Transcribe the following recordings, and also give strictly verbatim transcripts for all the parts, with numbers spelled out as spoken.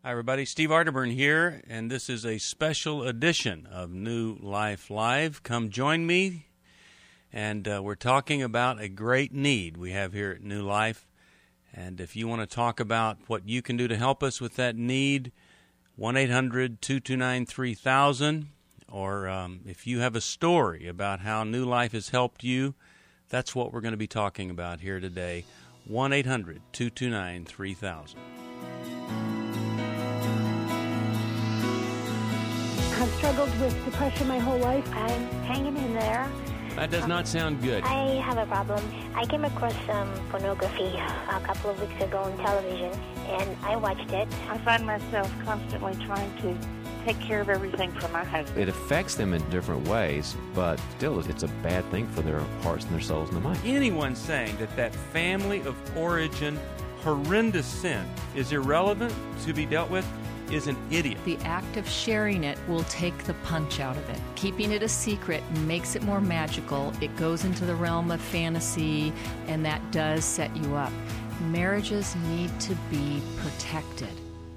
Hi, everybody. Steve Arterburn here, and this is a special edition of New Life Live. Come join me, and uh, we're talking about a great need we have here at New Life. And if you want to talk about what you can do to help us with that need, one eight hundred two two nine three thousand, or um, if you have a story about how New Life has helped you, that's what we're going to be talking about here today. one eight hundred two two nine three thousand. I've struggled with depression my whole life. I'm hanging in there. That does not sound good. I have a problem. I came across some pornography a couple of weeks ago on television, and I watched it. I find myself constantly trying to take care of everything for my husband. It affects them in different ways, but still it's a bad thing for their hearts and their souls and their minds. Anyone saying that that family of origin horrendous sin is irrelevant to be dealt with is an idiot. The act of sharing it will take the punch out of it. Keeping it a secret makes it more magical. It goes into the realm of fantasy, and that does set you up. Marriages need to be protected.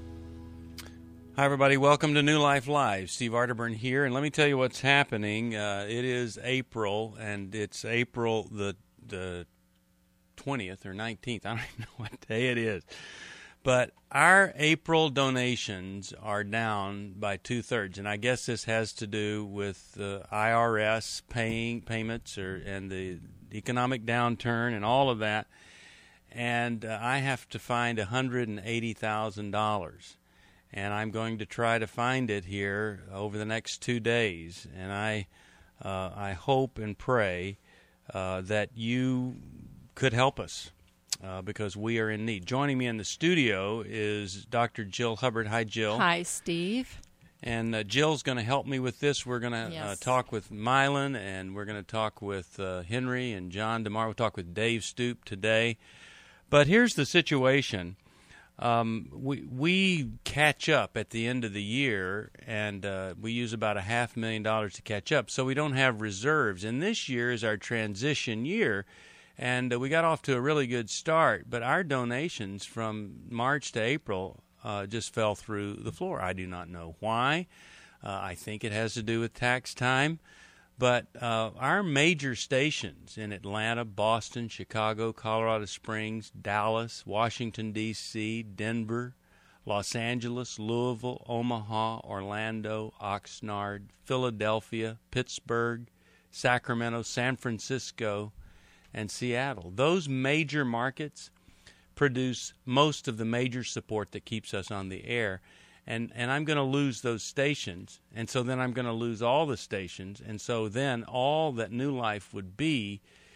Hi, everybody. Welcome to New Life Live. Steve Arterburn here, and let me tell you what's happening. Uh, it is April, and it's April the the twentieth or nineteenth. I don't even know what day it is. But our April donations are down by two-thirds, and I guess this has to do with the I R S paying payments or and the economic downturn and all of that. And uh, I have to find one hundred eighty thousand dollars, and I'm going to try to find it here over the next two days. And I, uh, I hope and pray uh, that you could help us. Uh, because we are in need. Joining me in the studio is Doctor Jill Hubbard. Hi, Jill. Hi, Steve. And uh, Jill's going to help me with this. We're going to yes. uh, talk with Mylan, and we're going to talk with uh, Henry and John tomorrow. We'll talk with Dave Stoop today. But here's the situation. Um, we we catch up at the end of the year, and uh, we use about a half million dollars to catch up, so we don't have reserves. And this year is our transition year. And uh, we got off to a really good start, but our donations from March to April uh, just fell through the floor. I do not know why. Uh, I think it has to do with tax time. But uh, our major stations in Atlanta, Boston, Chicago, Colorado Springs, Dallas, Washington, D C, Denver, Los Angeles, Louisville, Omaha, Orlando, Oxnard, Philadelphia, Pittsburgh, Sacramento, San Francisco, and Seattle. Those major markets produce most of the major support that keeps us on the air. And and I'm going to lose those stations, and so then I'm going to lose all the stations, and so then all that New Life would be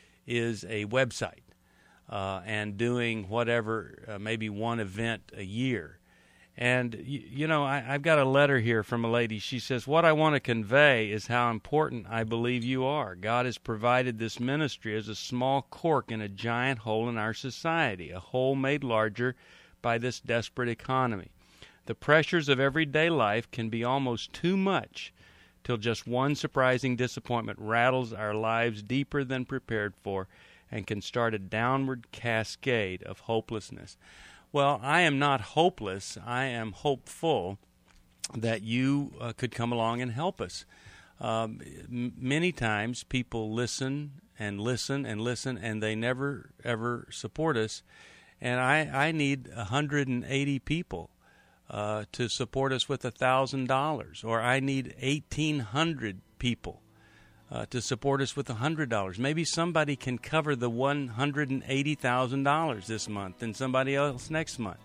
is a website uh, and doing whatever, uh, maybe one event a year. And, you, you know, I, I've got a letter here from a lady. She says, what I want to convey is how important I believe you are. God has provided this ministry as a small cork in a giant hole in our society, a hole made larger by this desperate economy. The pressures of everyday life can be almost too much till just one surprising disappointment rattles our lives deeper than prepared for and can start a downward cascade of hopelessness. Well, I am not hopeless. I am hopeful that you uh, could come along and help us. Um, m- many times people listen and listen and listen, and they never, ever support us. And I, I need one hundred eighty people uh, to support us with one thousand dollars, or I need eighteen hundred people Uh, to support us with one hundred dollars. Maybe somebody can cover the one hundred eighty thousand dollars this month and somebody else next month.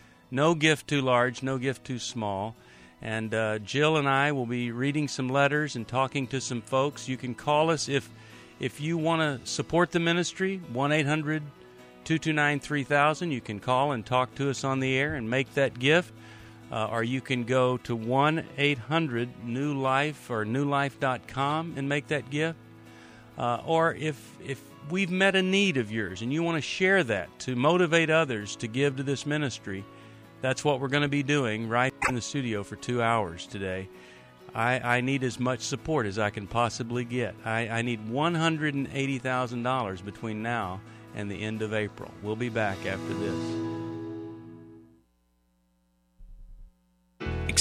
No gift too large, no gift too small. And uh, Jill and I will be reading some letters and talking to some folks. You can call us if if you want to support the ministry, one eight hundred two two nine three thousand. You can call and talk to us on the air and make that gift. Uh, or you can go to one eight hundred new life or new life dot com and make that gift. Uh, or if if we've met a need of yours and you want to share that to motivate others to give to this ministry, that's what we're going to be doing right in the studio for two hours today. I, I need as much support as I can possibly get. I, I need one hundred eighty thousand dollars between now and the end of April. We'll be back after this.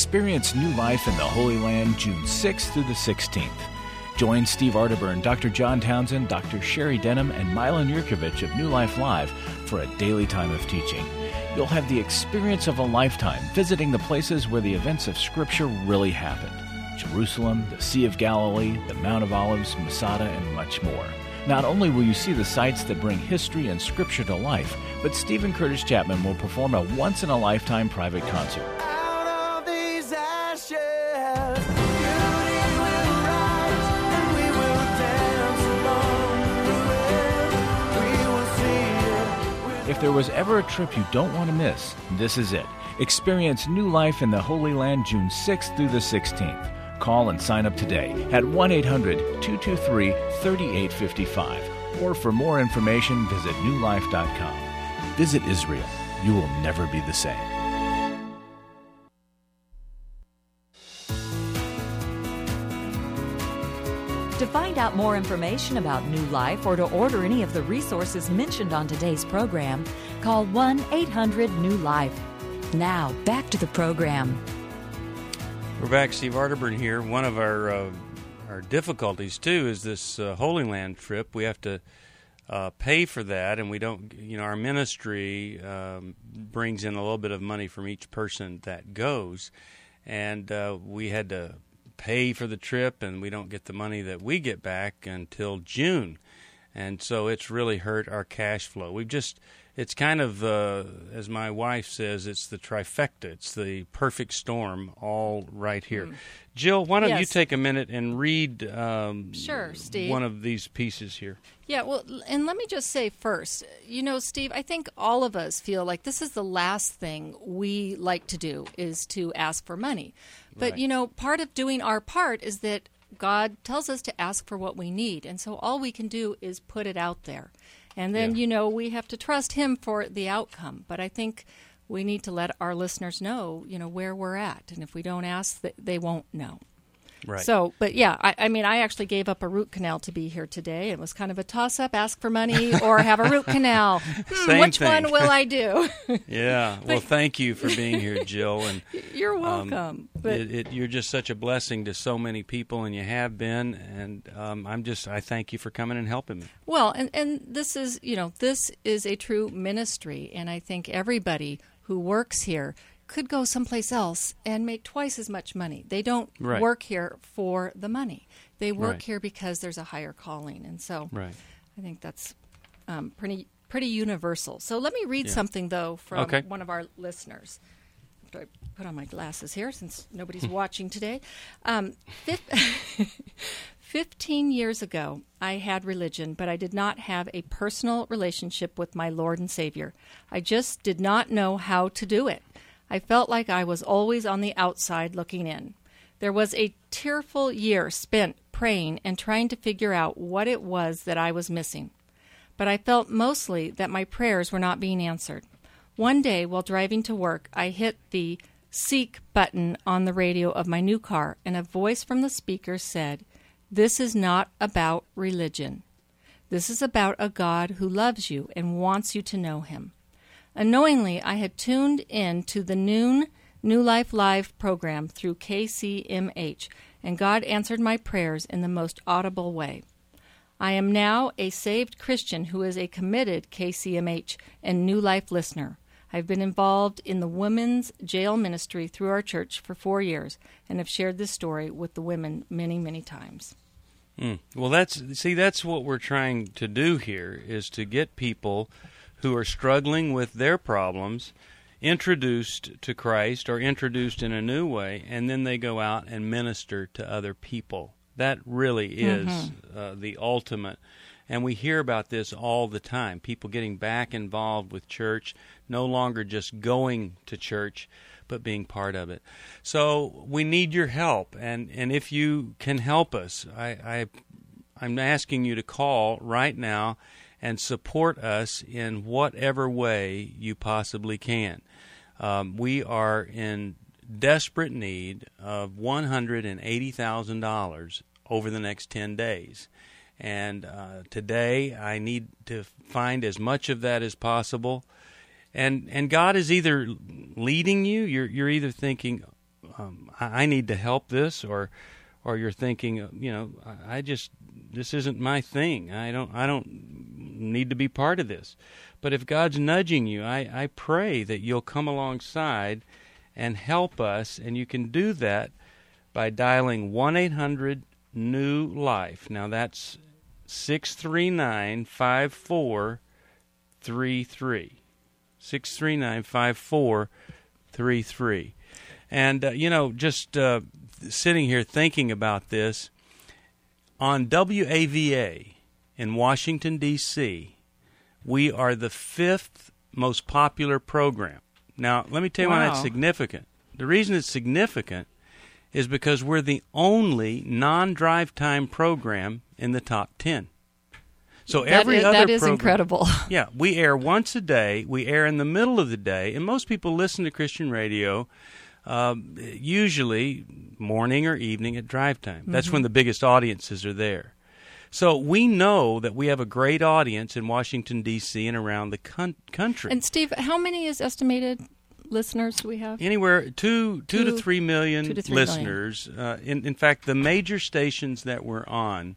Experience New Life in the Holy Land June sixth through the sixteenth. Join Steve Arterburn, Doctor John Townsend, Doctor Sherry Denham, and Milan Yurkovich of New Life Live for a daily time of teaching. You'll have the experience of a lifetime visiting the places where the events of Scripture really happened. Jerusalem, the Sea of Galilee, the Mount of Olives, Masada, and much more. Not only will you see the sights that bring history and Scripture to life, but Stephen Curtis Chapman will perform a once-in-a-lifetime private concert. Out of these ashes, beauty will rise, and we will dance along the way. We will see it. If there was ever a trip you don't want to miss, this is it. Experience New Life in the Holy Land June sixth through the sixteenth. Call and sign up today at one eight hundred two two three three eight five five. Or for more information, visit new life dot com. Visit Israel. You will never be the same. To find out more information about New Life or to order any of the resources mentioned on today's program, call one eight hundred new life. Now, back to the program. We're back. Steve Arterburn here. One of our uh, our difficulties, too, is this uh, Holy Land trip. We have to uh, pay for that, and we don't, you know, our ministry um, brings in a little bit of money from each person that goes, and uh, we had to pay for the trip, and we don't get the money that we get back until June, and so it's really hurt our cash flow. We've just... It's kind of, uh, as my wife says, it's the trifecta. It's the perfect storm all right here. Mm. Jill, why don't yes. you take a minute and read um, sure, Steve. one of these pieces here? Yeah, well, and let me just say first, you know, Steve, I think all of us feel like this is the last thing we like to do is to ask for money. But, right. you know, part of doing our part is that God tells us to ask for what we need. And so all we can do is put it out there. And then, yeah. you know, we have to trust him for the outcome. But I think we need to let our listeners know, you know, where we're at. And if we don't ask, they won't know. Right. So, but yeah, I, I mean, I actually gave up a root canal to be here today. It was kind of a toss-up, ask for money or have a root canal. Hmm, Same which thing. one will I do? Yeah. Well, thank you for being here, Jill. And You're welcome. Um, but it, it, you're just such a blessing to so many people, and you have been. And um, I'm just, I thank you for coming and helping me. Well, and, and this is, you know, this is a true ministry. And I think everybody who works here could go someplace else and make twice as much money. They don't right. work here for the money. They work right. here because there's a higher calling. And so right. I think that's um, pretty pretty universal. So let me read yeah. something, though, from okay. one of our listeners. Do I put on my glasses here since nobody's watching today? Um, Fifteen years ago, I had religion, but I did not have a personal relationship with my Lord and Savior. I just did not know how to do it. I felt like I was always on the outside looking in. There was a tearful year spent praying and trying to figure out what it was that I was missing. But I felt mostly that my prayers were not being answered. One day, while driving to work, I hit the Seek button on the radio of my new car, and a voice from the speaker said, "This is not about religion. This is about a God who loves you and wants you to know him." Unknowingly, I had tuned in to the noon New Life Live program through K C M H, and God answered my prayers in the most audible way. I am now a saved Christian who is a committed K C M H and New Life listener. I've been involved in the women's jail ministry through our church for four years and have shared this story with the women many, many times. Mm. Well, that's see, that's what we're trying to do here, is to get people who are struggling with their problems introduced to Christ or introduced in a new way, and then they go out and minister to other people. That really is mm-hmm. uh, the ultimate. And we hear about this all the time, people getting back involved with church, no longer just going to church, but being part of it. So we need your help, and, and if you can help us, I, I, I'm asking you to call right now and support us in whatever way you possibly can. Um, we are in desperate need of one hundred eighty thousand dollars over the next ten days. And uh, today I need to find as much of that as possible. And and God is either leading you, you're, you're either thinking, um, I, I need to help this, or or you're thinking, you know, I, I just this isn't my thing. I don't I don't need to be part of this. But if God's nudging you, I, I pray that you'll come alongside and help us, and you can do that by dialing one eight hundred new life. Now that's six three nine, five four three three. six three nine, five four three three. And, uh, you know, just uh, sitting here thinking about this, on W A V A in Washington, D C, we are the fifth most popular program. Now, let me tell you Wow. why that's significant. The reason it's significant is because we're the only non-drive time program in the top ten. So That every is- other that is program- incredible. Yeah, we air once a day. We air in the middle of the day, and most people listen to Christian radio um, usually morning or evening at drive time. That's Mhm. when the biggest audiences are there. So we know that we have a great audience in Washington, D C and around the con- country. And Steve, how many is estimated listeners do we have? Anywhere two two, Two- to three million two to three million. listeners. Uh, in in fact, the major stations that we're on,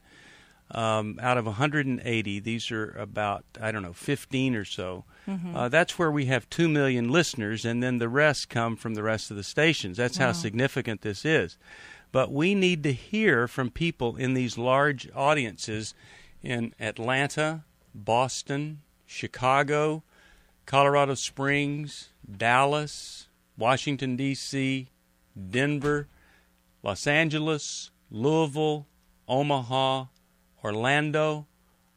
um, out of one hundred eighty, these are about I don't know fifteen or so. Mhm. Uh, that's where we have two million listeners, and then the rest come from the rest of the stations. That's how Wow. significant this is. But we need to hear from people in these large audiences in Atlanta, Boston, Chicago, Colorado Springs, Dallas, Washington, D C, Denver, Los Angeles, Louisville, Omaha, Orlando,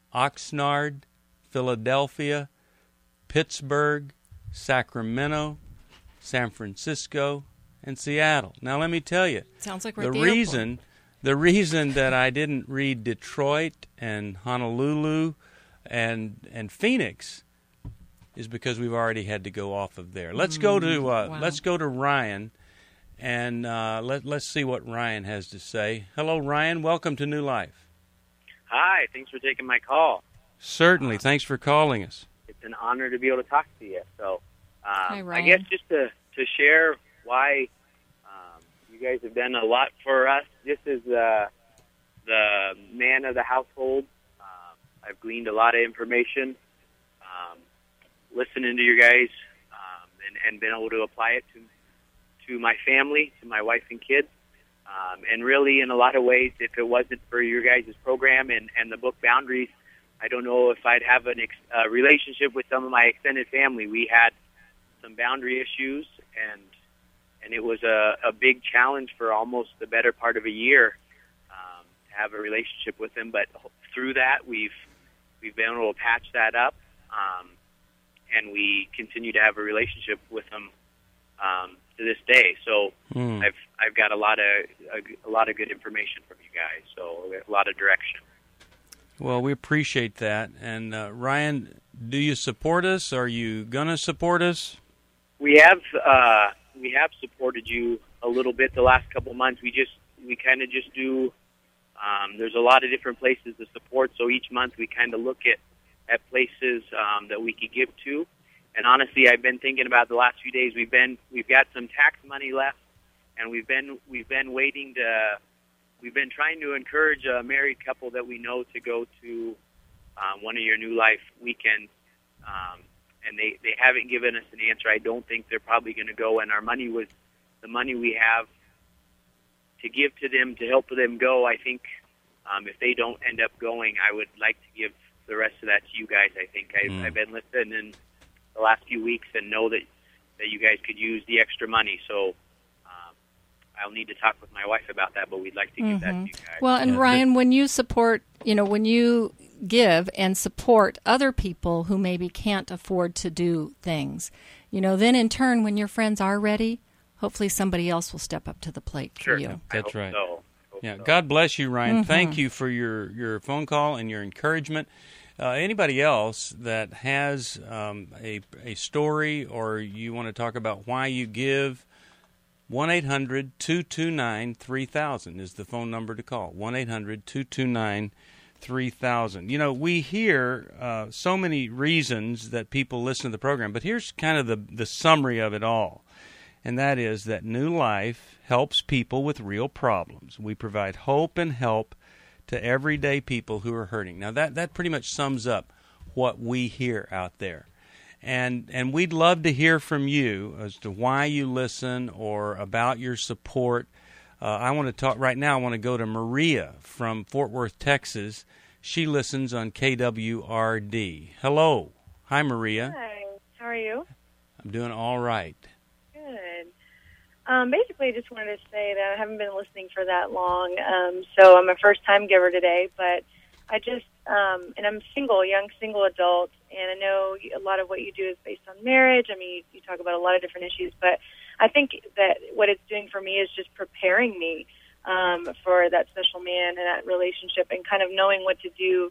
Oxnard, Philadelphia, Pittsburgh, Sacramento, San Francisco, and Seattle. Now, let me tell you, Sounds like we're the at the airport. reason the reason that I didn't read Detroit and Honolulu and and Phoenix is because we've already had to go off of there. Let's go to uh, wow. let's go to Ryan, and uh, let let's see what Ryan has to say. Hello, Ryan. Welcome to New Life. Hi, thanks for taking my call. Certainly. Thanks for calling us. It's an honor to be able to talk to you. So, um, Hi, I Ryan. guess just to, to share why um, you guys have done a lot for us. This is uh, the man of the household. Um, I've gleaned a lot of information, um, listening to you guys, um, and, and been able to apply it to to my family, to my wife and kids. Um, and really, in a lot of ways, if it wasn't for your guys' program and, and the book Boundaries, I don't know if I'd have an ex- uh, relationship with some of my extended family. We had some boundary issues, and and it was a, a big challenge for almost the better part of a year um, to have a relationship with them. But through that, we've we've been able to patch that up, um, and we continue to have a relationship with them um, to this day. So Hmm. I've I've got a lot of a, a lot of good information from you guys. So a lot of direction. Well, we appreciate that. And uh, Ryan, do you support us? Are you gonna support us? We have uh, we have supported you a little bit the last couple of months. We just we kind of just do. Um, there's a lot of different places to support. So each month we kind of look at at places um, that we could give to. And honestly, I've been thinking about the last few days. We've been we've got some tax money left, and we've been we've been waiting to. We've been trying to encourage a married couple that we know to go to um, one of your New Life weekends, um, and they, they haven't given us an answer. I don't think they're probably going to go, and our money was the money we have to give to them to help them go. I think um, if they don't end up going, I would like to give the rest of that to you guys. I think I've, Mm. I've been listening the last few weeks and know that, that you guys could use the extra money, so I'll need to talk with my wife about that, but we'd like to give that to you guys. Well, and Yeah, Ryan, when you support, you know, when you give and support other people who maybe can't afford to do things, you know, then in turn, when your friends are ready, hopefully somebody else will step up to the plate for Sure. you. I That's hope right. so. Hope Yeah, so. God bless you, Ryan. Mm-hmm. Thank you for your, your phone call and your encouragement. Uh, anybody else that has um, a, a story or you want to talk about why you give, one eight hundred two two nine three thousand is the phone number to call, one eight hundred two two nine three thousand. You know, we hear uh, so many reasons that people listen to the program, but here's kind of the, the summary of it all. and that is that New Life helps people with real problems. We provide hope and help to everyday people who are hurting. Now, that, that pretty much sums up what we hear out there. And and we'd love to hear from you as to why you listen or about your support. Uh, I want to talk right now. I want to go to Maria from Fort Worth, Texas. She listens on K W R D. Hello. Hi, Maria. Hi. How are you? I'm doing all right. Good. Um, basically, I just wanted to say that I haven't been listening for that long, um, so I'm a first-time giver today, but I just, um, and I'm single, young single adult, and I know a lot of what you do is based on marriage. I mean, you, you talk about a lot of different issues, but I think that what it's doing for me is just preparing me um, for that special man and that relationship, and kind of knowing what to do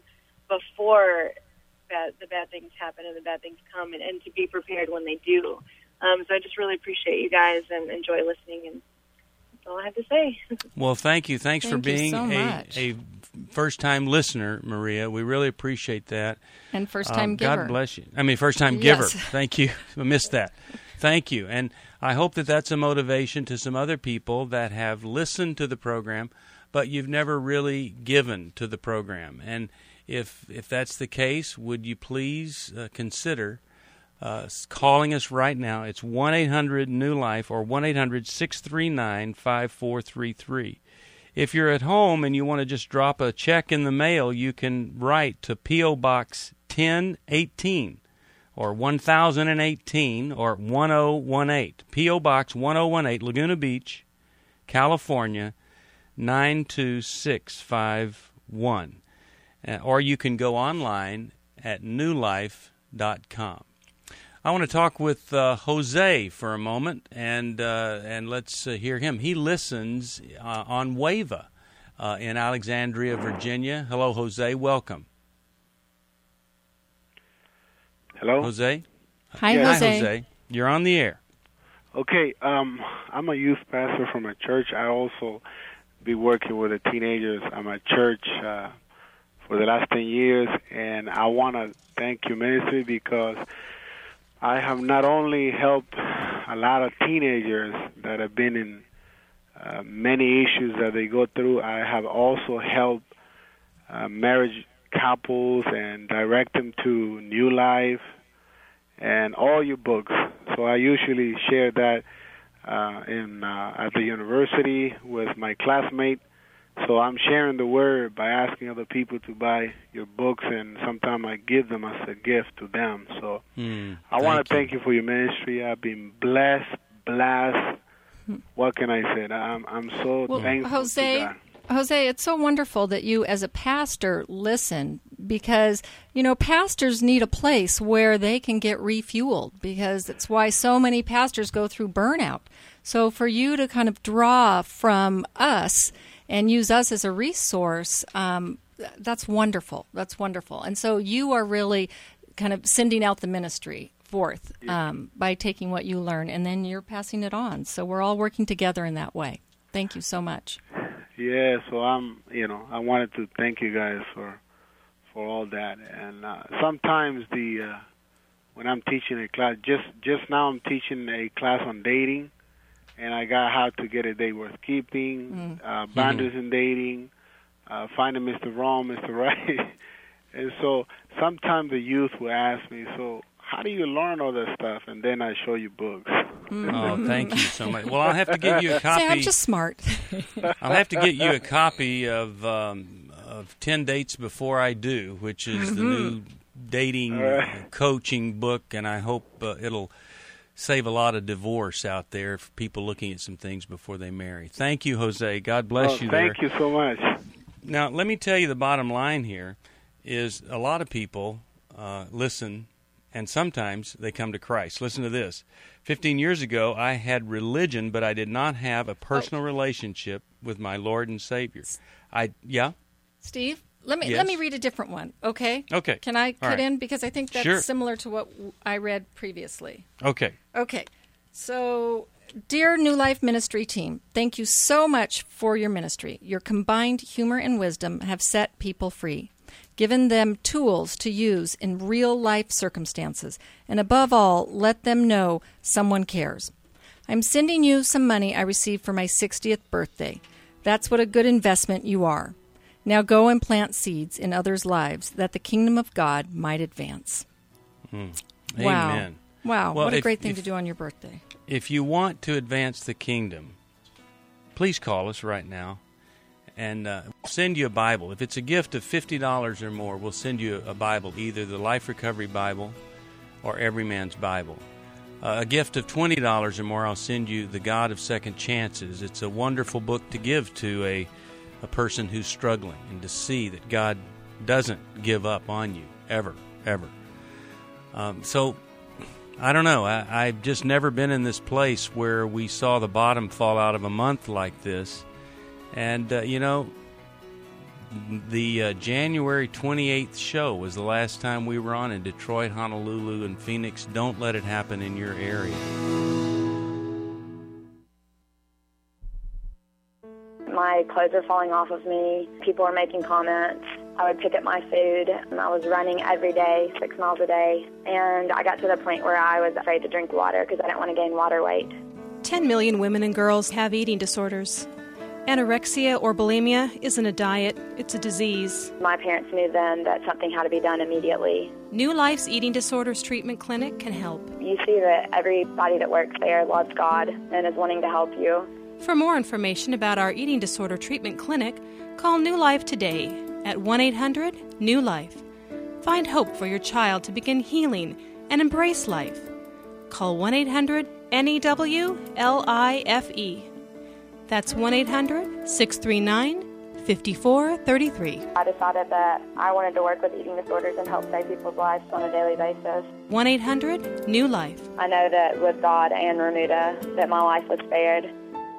before bad, the bad things happen and the bad things come, and, and to be prepared when they do. Um, so I just really appreciate you guys and enjoy listening, and that's all I have to say. Well, thank you. Thanks Thank for being you so a, much. a first-time listener, Maria. We really appreciate that. And first-time um, giver. God bless you. I mean, first-time Yes. giver. Thank you. I missed that. Thank you. And I hope that that's a motivation to some other people that have listened to the program, but you've never really given to the program. And if if that's the case, would you please uh, consider uh, calling us right now? It's one eight hundred new life or one eight hundred six three nine five four three three. If you're at home and you want to just drop a check in the mail, you can write to P O. Box ten eighteen or one thousand eighteen or one thousand eighteen. P O. Box one thousand eighteen, Laguna Beach, California, nine two six five one. Uh, or you can go online at new life dot com. I want to talk with uh, Jose for a moment, and uh, and let's uh, hear him. He listens uh, on Wava uh, in Alexandria, Virginia. Hello, Jose. Welcome. Hello? Jose? Hi, Yes. Hi, Jose. Jose. You're on the air. Okay, um, I'm a youth pastor from a church. I also be working with the teenagers. I'm at church uh, for the last ten years, and I want to thank your ministry because I have not only helped a lot of teenagers that have been in uh, many issues that they go through, I have also helped uh, marriage couples and direct them to New Life and all your books. So I usually share that uh, in uh, at the university with my classmate. So I'm sharing the word by asking other people to buy your books, and sometimes I give them as a gift to them. So Mm, I want to you. thank you for your ministry. I've been blessed, blessed. What can I say? I'm I'm so Well, thankful Jose, to God. Jose, it's so wonderful that you, as a pastor, listen, because, you know, pastors need a place where they can get refueled, because it's why so many pastors go through burnout. So for you to kind of draw from us and use us as a resource, um, that's wonderful. That's wonderful. And so you are really kind of sending out the ministry forth um, by taking what you learn, and then you're passing it on. So we're all working together in that way. Thank you so much. Yeah, so I'm, you know, I wanted to thank you guys for for all that. And uh, sometimes the uh, when I'm teaching a class, just just now I'm teaching a class on dating, and I got how to get a date worth keeping, Mm. uh, boundaries in dating, uh, finding Mister Wrong, Mister Right. And so sometimes the youth will ask me, so how do you learn all that stuff? And then I show you books. Oh, thank you so much. Well, I'll have to get you a copy. Say, I'm just smart. I'll have to get you a copy of um, of ten Dates Before I Do, which is the Mhm. new dating All right. coaching book, and I hope uh, it'll save a lot of divorce out there for people looking at some things before they marry. Thank you, Jose. God bless Oh, you there. thank you so much. Now, let me tell you the bottom line here is a lot of people uh, listen, and sometimes they come to Christ. Listen to this. Fifteen years ago, I had religion, but I did not have a personal relationship with my Lord and Savior. I yeah? Steve, let me Yes. let me read a different one, okay? Okay. Can I All cut right. in? Because I think that's Sure. similar to what w- I read previously. Okay. Okay. So, dear New Life Ministry team, thank you so much for your ministry. Your combined humor and wisdom have set people free, given them tools to use in real life circumstances, and above all, let them know someone cares. I'm sending you some money I received for my sixtieth birthday. That's what a good investment you are. Now go and plant seeds in others' lives that the kingdom of God might advance. Mm. Wow. Amen. Wow, Well, what a if- great thing if- to do on your birthday. If you want to advance the kingdom, please call us right now, and uh, we'll send you a Bible. If it's a gift of fifty dollars or more, we'll send you a Bible, either the Life Recovery Bible or Every Man's Bible. Uh, a gift of twenty dollars or more, I'll send you The God of Second Chances. It's a wonderful book to give to a, a person who's struggling, and to see that God doesn't give up on you, ever, ever. Um, so... I don't know. I, I've just never been in this place where we saw the bottom fall out of a month like this. And, uh, you know, the uh, January twenty-eighth show was the last time we were on in Detroit, Honolulu, and Phoenix. Don't let it happen in your area. My clothes are falling off of me. People are making comments. I would pick up my food. And I was running every day, six miles a day. And I got to the point where I was afraid to drink water because I didn't want to gain water weight. ten million women and girls have eating disorders. Anorexia or bulimia isn't a diet, it's a disease. My parents knew then that something had to be done immediately. New Life's Eating Disorders Treatment Clinic can help. You see that everybody that works there loves God and is wanting to help you. For more information about our Eating Disorder Treatment Clinic, call New Life today at one eight hundred new life. Find hope for your child to begin healing and embrace life. Call one eight hundred N E W L I F E. That's one eight hundred six three nine five four three three. I decided that I wanted to work with eating disorders and help save people's lives on a daily basis. one eight hundred new life. I know that with God and Remuda, that my life was spared.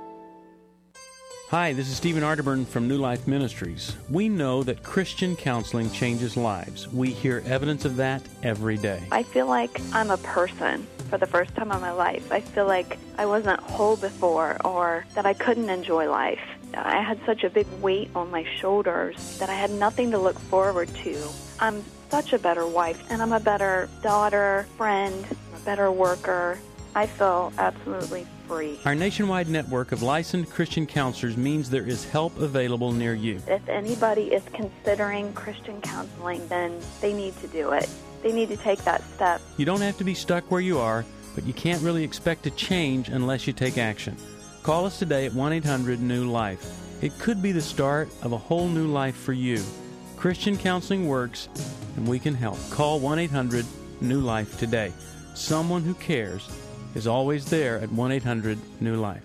Hi, this is Stephen Arterburn from New Life Ministries. We know that Christian counseling changes lives. We hear evidence of that every day. I feel like I'm a person for the first time in my life. I feel like I wasn't whole before, or that I couldn't enjoy life. I had such a big weight on my shoulders that I had nothing to look forward to. I'm such a better wife, and I'm a better daughter, friend, a better worker. I feel absolutely free. Our nationwide network of licensed Christian counselors means there is help available near you. If anybody is considering Christian counseling, then they need to do it. They need to take that step. You don't have to be stuck where you are, but you can't really expect to change unless you take action. Call us today at one eight hundred new life. It could be the start of a whole new life for you. Christian counseling works, and we can help. Call one eight hundred new life today. Someone who cares is always there at one eight hundred new life.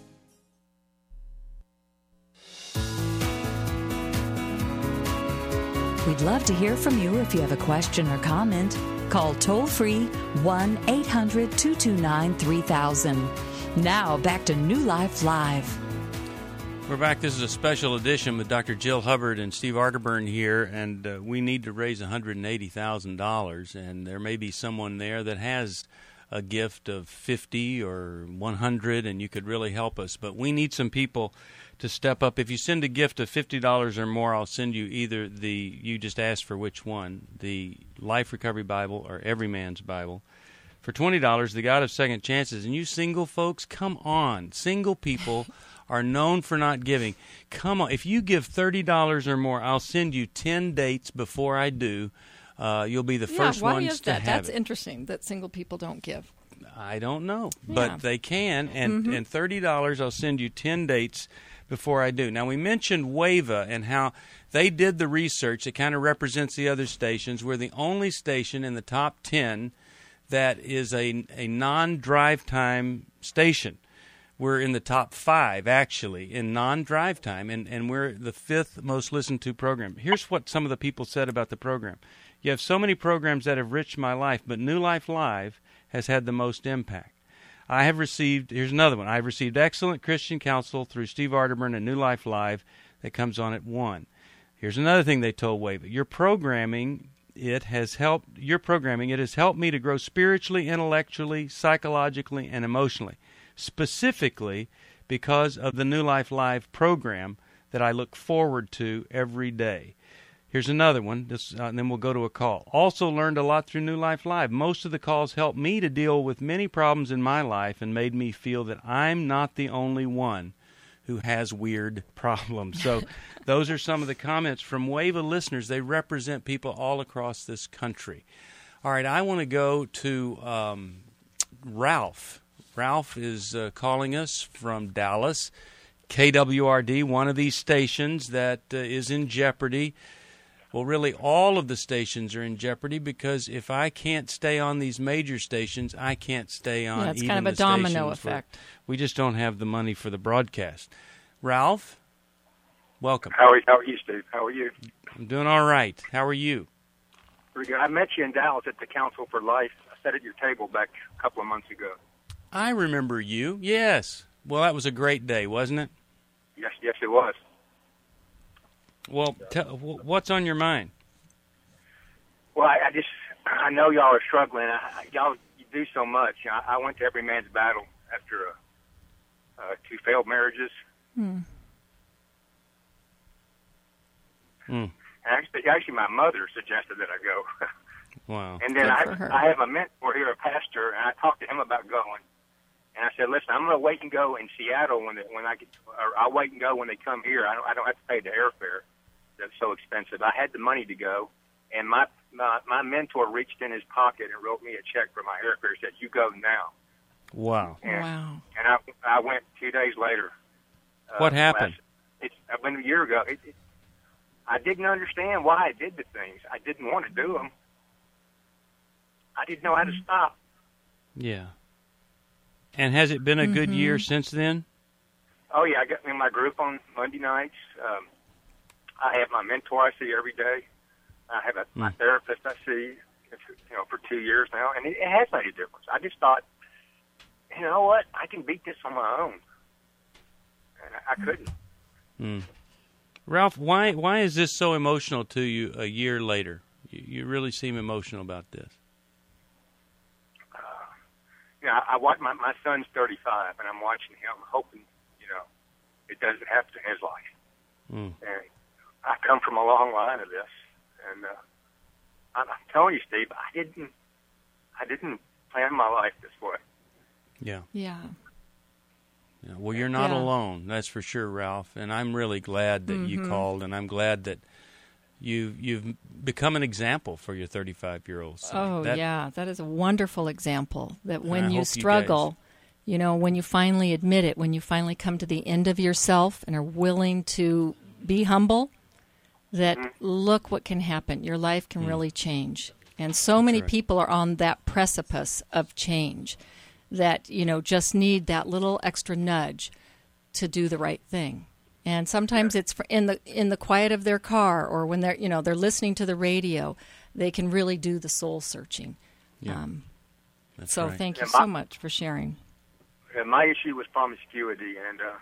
We'd love to hear from you if you have a question or comment. Call toll-free one eight hundred two two nine three thousand. Now, back to New Life Live. We're back. This is a special edition with Doctor Jill Hubbard and Steve Arterburn here, and uh, we need to raise one hundred eighty thousand dollars, and there may be someone there that has a gift of fifty or one hundred, and you could really help us. But we need some people to step up. If you send a gift of fifty dollars or more, I'll send you either the, you just asked for which one, the Life Recovery Bible or Every Man's Bible. For twenty dollars, the God of Second Chances. And you single folks, come on. Single people are known for not giving. Come on. If you give thirty dollars or more, I'll send you ten dates before I do. Uh, you'll be the Yeah, first why ones is to that? have That's it. interesting that single people don't give. I don't know, Yeah. but they can. And, Mhm. and thirty dollars, I'll send you ten dates before I do. Now, we mentioned WAVA and how they did the research. It kind of represents the other stations. We're the only station in the top ten that is a, a non-drive time station. We're in the top five, actually, in non-drive time, and, and we're the fifth most listened to program. Here's what some of the people said about the program. You have so many programs that have enriched my life, but New Life Live has had the most impact. I have received, here's another one, I've received excellent Christian counsel through Steve Arterburn and New Life Live that comes on at one. Here's another thing they told WAVA. Your programming, it has helped, your programming, it has helped me to grow spiritually, intellectually, psychologically, and emotionally, specifically because of the New Life Live program that I look forward to every day. Here's another one, this, uh, and then we'll go to a call. Also learned a lot through New Life Live. Most of the calls helped me to deal with many problems in my life and made me feel that I'm not the only one who has weird problems. So those are some of the comments from Wave of listeners. They represent people all across this country. All right, I want to go to um, Ralph. Ralph is uh, calling us from Dallas. K W R D, one of these stations that uh, is in jeopardy. Well, really, all of the stations are in jeopardy because if I can't stay on these major stations, I can't stay on yeah, it's even kind of a the domino stations where effect. we just don't have the money for the broadcast. Ralph, welcome. How are, how are you, Steve? How are you? I'm doing all right. How are you? Pretty good. I met you in Dallas at the Council for Life. I sat at your table back a couple of months ago. I remember you, yes. Well, that was a great day, wasn't it? Yes, yes, it was. Well, t- what's on your mind? Well, I, I just, I know y'all are struggling. I, I, y'all you do so much. I, I went to Every Man's Battle after uh, uh, two failed marriages. Hmm. Hmm. Actually, actually, my mother suggested that I go. Wow. And then Good I, for her. I have a mentor here, a pastor, and I talked to him about going. And I said, listen, I'm going to wait and go in Seattle when they, when I get, or I'll wait and go when they come here. I don't, I don't have to pay the airfare. That's so expensive. I had the money to go, and my, my my mentor reached in his pocket and wrote me a check for my airfare. Said, "You go now." Wow. And, wow. And I I went two days later. Uh, What happened? Last, it's I've been a year ago. It, it, I didn't understand why I did the things. I didn't want to do them. I didn't know how to stop. Yeah. And has it been a good Mm-hmm. year since then? Oh yeah, I got in my group on Monday nights. Um, I have my mentor I see every day. I have a, my therapist I see, you know, for two years now, and it, it has made a difference. I just thought, you know what, I can beat this on my own, and I, I couldn't. Hmm. Ralph, why why is this so emotional to you a year later? You, you really seem emotional about this. Uh, you know, I, I watch my my son's thirty-five, and I'm watching him, hoping, you know, it doesn't happen in his life. Hmm. And I come from a long line of this, and uh, I'm, I'm telling you, Steve, I didn't, I didn't plan my life this way. Yeah. Yeah. Yeah. Well, you're not Yeah. alone, that's for sure, Ralph. And I'm really glad that you Mhm. called, and I'm glad that you you've become an example for your thirty-five-year-old son. Oh, That- yeah. That is a wonderful example that And when I you hope you struggle, you, know, when you finally admit it, when you finally come to the end of yourself and are willing to be humble, that look what can happen. Your life can Mm. really change. And so many right. people are on that precipice of change that, you know, just need that little extra nudge to do the right thing. And sometimes it's for in the in the quiet of their car, or when they're, you know, they're listening to the radio, they can really do the soul searching. Yeah. Um, That's so right. thank you And my- so much for sharing. And my issue was promiscuity, and uh,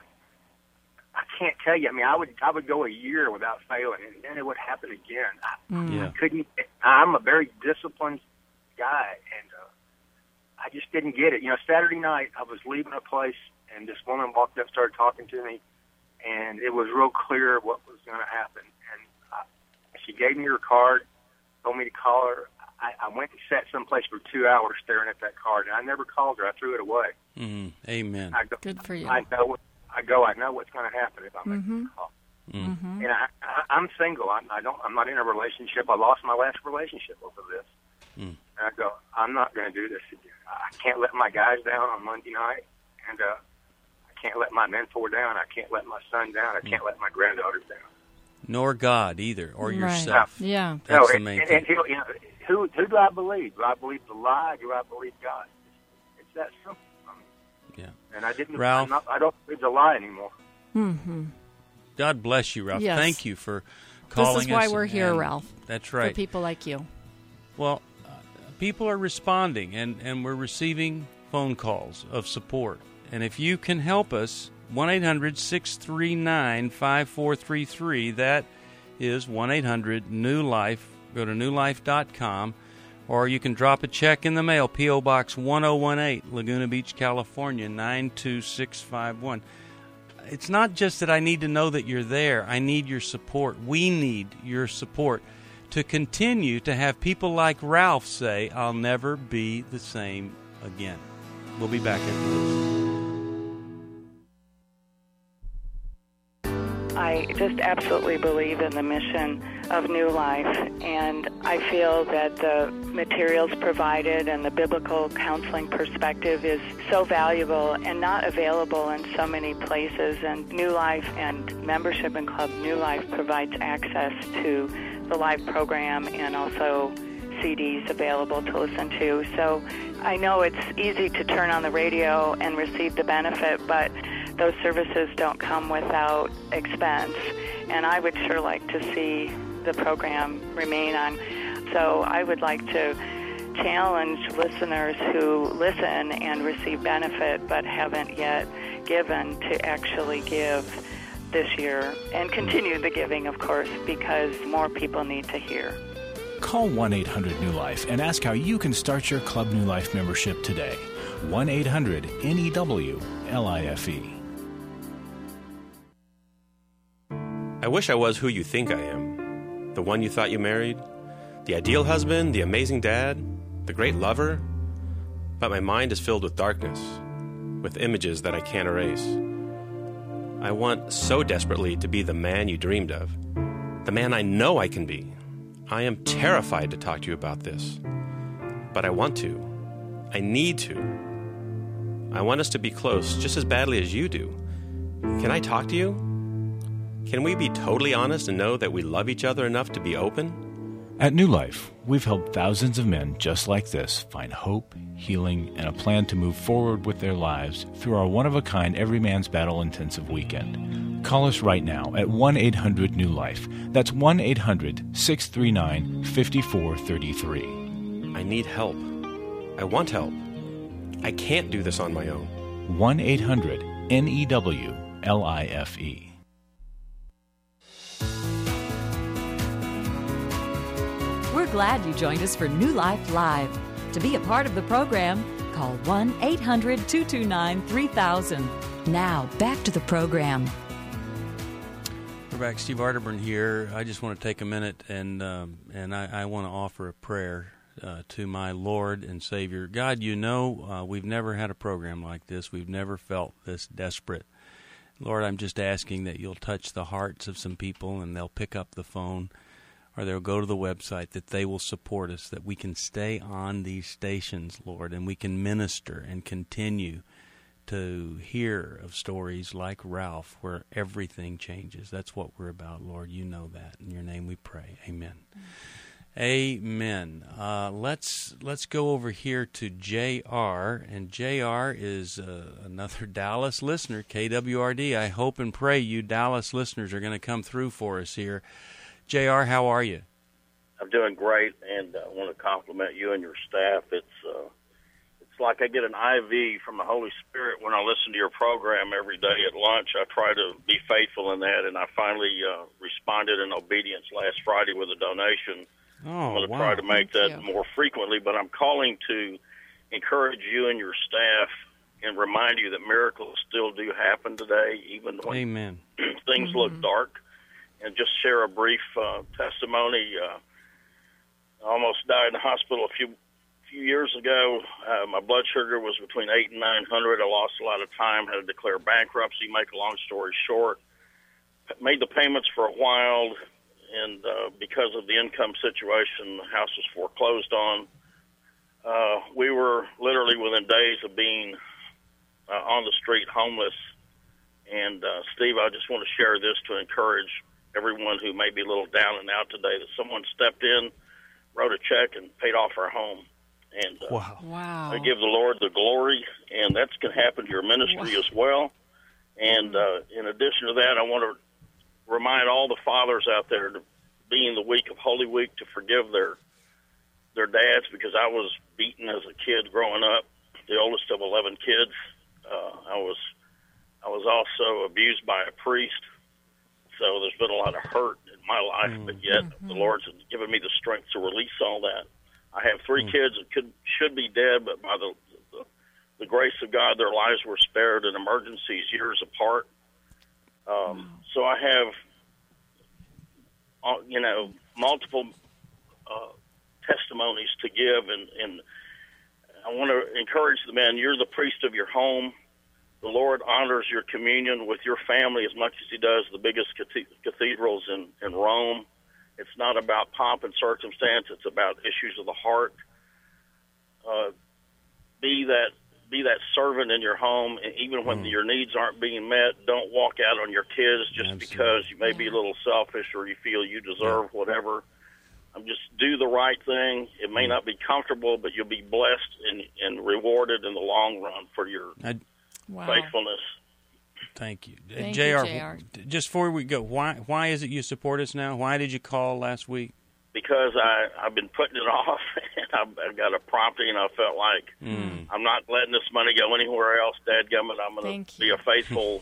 I can't tell you. I mean, I would I would go a year without failing, and then it would happen again. I, Mm. Yeah. I couldn't. I'm a very disciplined guy, and uh, I just didn't get it. You know, Saturday night I was leaving a place, and this woman walked up, started talking to me, and it was real clear what was going to happen. And I, she gave me her card, told me to call her. I, I went and sat someplace for two hours staring at that card, and I never called her. I threw it away. Mm. Amen. I go, Good for you. I know. What, I go. I know what's going to happen if I make Mhm. a call. Mm. Mm-hmm. And I, I, I'm single. I, I don't. I'm not in a relationship. I lost my last relationship over this. Mm. And I go. I'm not going to do this again. I can't let my guys down on Monday night, and uh, I can't let my mentor down. I can't let my son down. I can't let my granddaughters down. Nor God either, or Right. yourself. Yeah. That's no, the and, main and, thing. and he'll, you know, who who do I believe? Do I believe the lie? Do I believe God? It's that simple. I mean, Yeah. and I didn't. Ralph? I'm not, I don't believe the lie anymore. Mm-hmm. God bless you, Ralph. Yes. Thank you for calling us. This is why we're here, and- Ralph. That's right. For people like you. Well, uh, people are responding, and, and we're receiving phone calls of support. And if you can help us, one eight hundred six three nine five four three three. That is one eight hundred new life. Go to new life dot com, or you can drop a check in the mail, P O. Box one oh one eight, Laguna Beach, California, nine two six five one. it's not just that I need to know that you're there. I need your support. We need your support to continue to have people like Ralph say, I'll never be the same again. We'll be back after this. I just absolutely believe in the mission of New Life, and I feel that the materials provided and the biblical counseling perspective is so valuable and not available in so many places. And New Life and membership in Club New Life provides access to the live program and also C Ds available to listen to. So I know it's easy to turn on the radio and receive the benefit, but those services don't come without expense, and I would sure like to see the program remain on. So I would like to challenge listeners who listen and receive benefit but haven't yet given to actually give this year and continue the giving, of course, because more people need to hear. Call one eight hundred new life and ask how you can start your Club New Life membership today. one eight hundred N E W L I F E. I wish I was who you think I am. The one you thought you married. The ideal husband, the amazing dad, the great lover. But my mind is filled with darkness, with images that I can't erase. I want so desperately to be the man you dreamed of, the man I know I can be. I am terrified to talk to you about this, but I want to. I need to. I want us to be close just as badly as you do. Can I talk to you? Can we be totally honest and know that we love each other enough to be open? At New Life, we've helped thousands of men just like this find hope, healing, and a plan to move forward with their lives through our one-of-a-kind Every Man's Battle intensive weekend. Call us right now at one eight hundred new life. That's one eight hundred six three nine five four three three. I need help. I want help. I can't do this on my own. one eight hundred N E W L I F E. We're glad you joined us for New Life Live. To be a part of the program, call one eight hundred two two nine three thousand. Now, back to the program. We're back. Steve Arterburn here. I just want to take a minute and um, and I, I want to offer a prayer uh, to my Lord and Savior. God, you know uh, we've never had a program like this. We've never felt this desperate. Lord, I'm just asking that you'll touch the hearts of some people and they'll pick up the phone or they'll go to the website, that they will support us, that we can stay on these stations, Lord, and we can minister and continue to hear of stories like Ralph where everything changes. That's what we're about, Lord. You know that. In your name we pray. Amen. Mm-hmm. Amen. Uh, let's let's go over here to J R, and J R is uh, another Dallas listener, K W R D. I hope and pray you Dallas listeners are going to come through for us here. J R, how are you? I'm doing great, and I want to compliment you and your staff. It's uh, it's like I get an I V from the Holy Spirit when I listen to your program every day at lunch. I try to be faithful in that, and I finally uh, responded in obedience last Friday with a donation. Oh, I'm going to wow. try to make Thank that you. more frequently, but I'm calling to encourage you and your staff and remind you that miracles still do happen today, even when Amen. things Mm-hmm. look dark. And just share a brief uh, testimony. Uh, I almost died in the hospital a few few years ago. Uh, my blood sugar was between eight and nine hundred. I lost a lot of time. Had to declare bankruptcy. Make a long story short, made the payments for a while, and uh, because of the income situation, the house was foreclosed on. Uh, we were literally within days of being uh, on the street, homeless. And uh, Steve, I just want to share this to encourage everyone who may be a little down and out today, that someone stepped in, wrote a check, and paid off our home. And uh, wow. Wow. I give the Lord the glory, and that's going to happen to your ministry Wow. as well. And uh, in addition to that, I want to remind all the fathers out there to be in the week of Holy Week to forgive their their dads, because I was beaten as a kid growing up, the oldest of eleven kids. Uh, I was I was also abused by a priest. So there's been a lot of hurt in my life, but yet Mm-hmm. the Lord's given me the strength to release all that. I have three kids that could should be dead, but by the, the the grace of God, their lives were spared in emergencies years apart. Um, so I have, uh, you know, multiple uh, testimonies to give, and, and I want to encourage the men. You're the priest of your home. The Lord honors your communion with your family as much as he does the biggest cathedrals in, in Rome. It's not about pomp and circumstance. It's about issues of the heart. Uh, be that be that servant in your home, and even when mm. your needs aren't being met, don't walk out on your kids just Absolutely. because you may yeah. be a little selfish or you feel you deserve yeah. whatever. Um, just do the right thing. It may mm. not be comfortable, but you'll be blessed and, and rewarded in the long run for your I, wow. faithfulness. Thank you. Thank J R, you, J R. Just before we go, why why is it you support us now? Why did you call last week? Because I, I've been putting it off, and I've, I've got a prompting, and I felt like mm. I'm not letting this money go anywhere else. Dadgummit, I'm going to be a faithful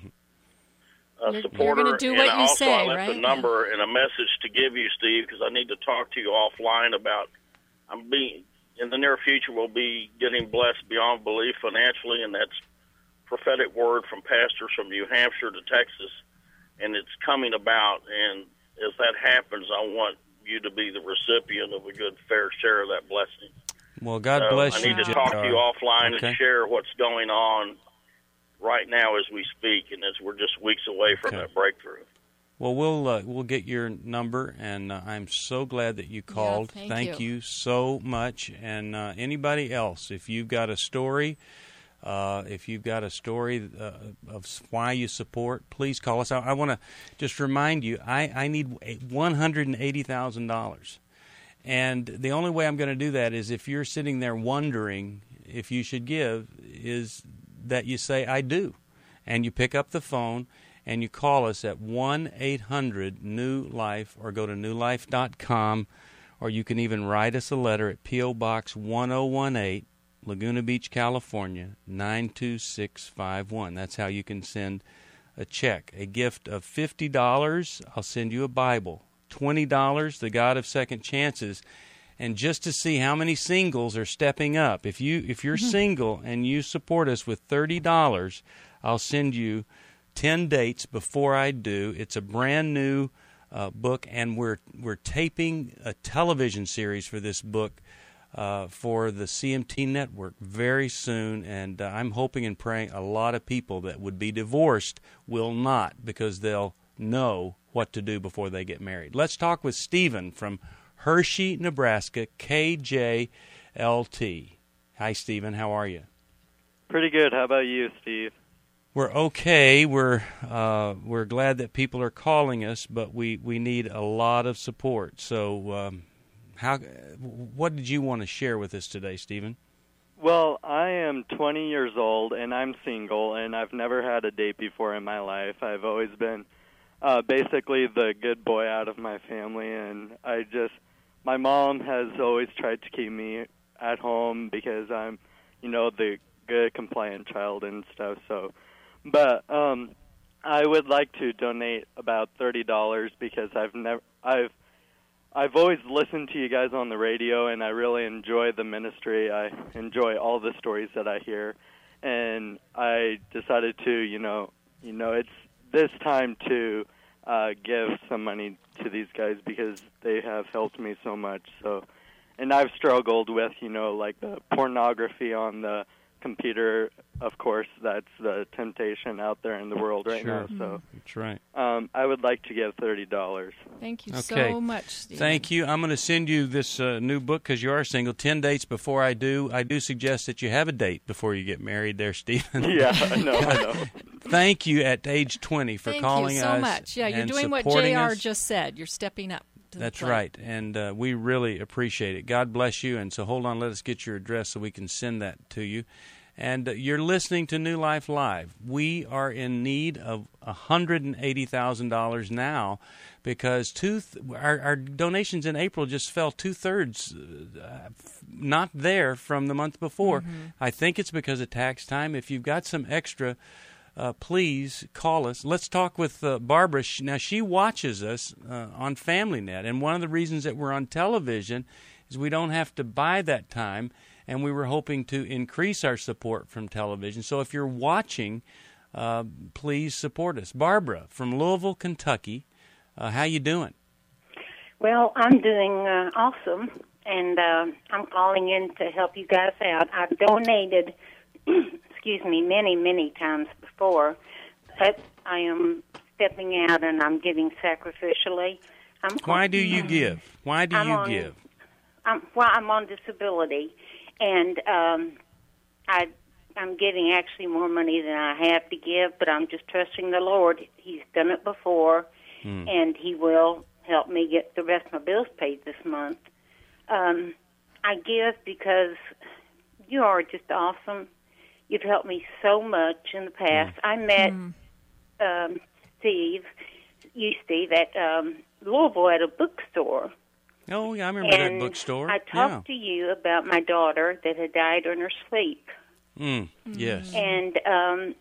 uh, you're, supporter. You're do and what you also, say, I left right? a number and a message to give you, Steve, because I need to talk to you offline about. I'm being in the near future. We'll be getting blessed beyond belief financially, and that's prophetic word from pastors from New Hampshire to Texas, and it's coming about. And as that happens, I want you to be the recipient of a good, fair share of that blessing. Well, God so bless you. I need you, to talk J R. to you offline okay. and share what's going on right now as we speak, and as we're just weeks away from okay. that breakthrough. Well, we'll uh, we'll get your number, and uh, I'm so glad that you called. Yeah, thank thank you. you so much. And uh, anybody else, if you've got a story, uh, if you've got a story uh, of why you support, please call us. I, I want to just remind you, I, I need one hundred eighty thousand dollars. And the only way I'm going to do that is if you're sitting there wondering if you should give, is that you say, I do. And you pick up the phone and you call us at one eight hundred new life or go to new life dot com, or you can even write us a letter at P O Box one oh one eight, Laguna Beach, California, nine two six five one. That's how you can send a check. A gift of fifty dollars, I'll send you a Bible. twenty dollars, the God of Second Chances. And just to see how many singles are stepping up, if, you, if you're single and you support us with thirty dollars, I'll send you ten dates before I do. It's a brand new uh, book, and we're we're taping a television series for this book uh, for the C M T network very soon, and uh, I'm hoping and praying a lot of people that would be divorced will not, because they'll know what to do before they get married. Let's talk with Stephen from Hershey, Nebraska, K J L T. Hi, Stephen. How are you? Pretty good. How about you, Steve? We're okay. We're uh, we're glad that people are calling us, but we, we need a lot of support. So, um, how what did you want to share with us today, Stephen? Well, I am twenty years old, and I'm single, and I've never had a date before in my life. I've always been uh, basically the good boy out of my family, and I just my mom has always tried to keep me at home because I'm, you know, the good compliant child and stuff. So. But um, I would like to donate about thirty dollars because I've never, I've, I've always listened to you guys on the radio, and I really enjoy the ministry. I enjoy all the stories that I hear, and I decided to, you know, you know, it's this time to uh, give some money to these guys because they have helped me so much. So, and I've struggled with, you know, like the pornography on the computer. Of course, that's the temptation out there in the world right sure. now. So that's right. Um, I would like to give thirty dollars. Thank you okay. so much, Stephen. Thank you. I'm going to send you this uh, new book because you are single. Ten dates before I do. I do suggest that you have a date before you get married there, Stephen. Yeah, I know, I know. Thank you at age twenty for Thank calling us. Thank you so us. much. Yeah, you're and doing what supporting J R us. just said. You're stepping up. To That's the plate. right, and uh, we really appreciate it. God bless you. And so hold on, let us get your address so we can send that to you. And uh, you're listening to New Life Live. We are in need of one hundred eighty thousand dollars now because two th- our, our donations in April just fell two-thirds uh, not there from the month before. Mm-hmm. I think it's because of tax time. If you've got some extra, uh, please call us. Let's talk with uh, Barbara. She, now, she watches us uh, on FamilyNet, and one of the reasons that we're on television is we don't have to buy that time, and we were hoping to increase our support from television. So if you're watching uh, please support us. Barbara from Louisville, Kentucky, uh, how you doing? Well, I'm doing uh, awesome, and uh, I'm calling in to help you guys out. I've donated, excuse me, many, many times before, but I am stepping out and I'm giving sacrificially. I'm Why do you give? Why do I'm you on, give? I'm, well, I'm on disability, and um, I, I'm giving actually more money than I have to give, but I'm just trusting the Lord. He's done it before, Hmm. and He will help me get the rest of my bills paid this month. Um, I give because you are just awesome. You've helped me so much in the past. I met um, Steve, you Steve, at um, Louisville at a bookstore. Oh, yeah, I remember and that bookstore. I talked to you about my daughter that had died in her sleep. Yeah. Mm, yes. And um,